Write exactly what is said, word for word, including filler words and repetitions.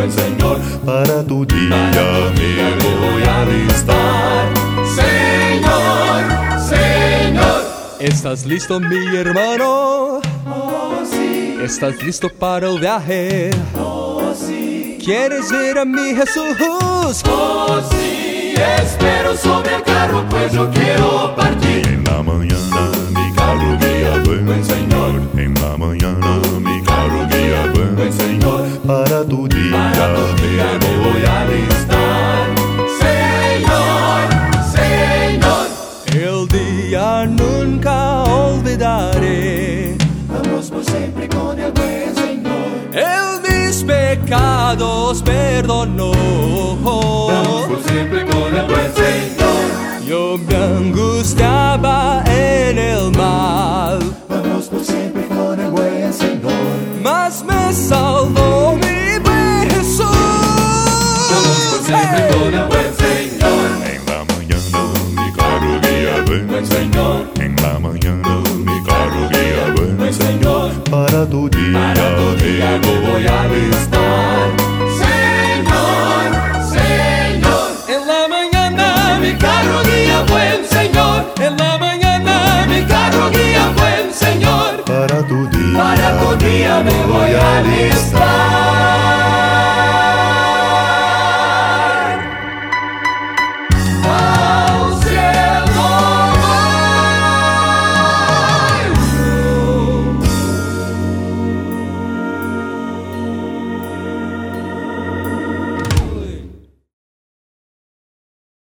buen Señor. Para tu día me voy a alistar. Señor, Señor. ¿Estás listo, mi hermano? Oh, sí. ¿Estás listo para el viaje? Oh, sí. ¿Quieres ver a mi Jesús? Oh, sí. Espero sobre el carro, pues yo quiero partir. En la mañana mi carro guía buen, Buen Señor. En la mañana mi carro guía buen, Buen Señor. Para tu día, Para tu día me voy a alistar. Señor, Señor. El día nunca olvidaré. Vamos por siempre con el buen Señor. Él mis pecados perdonó. Vamos por siempre con el buen Señor. Yo me angustiaba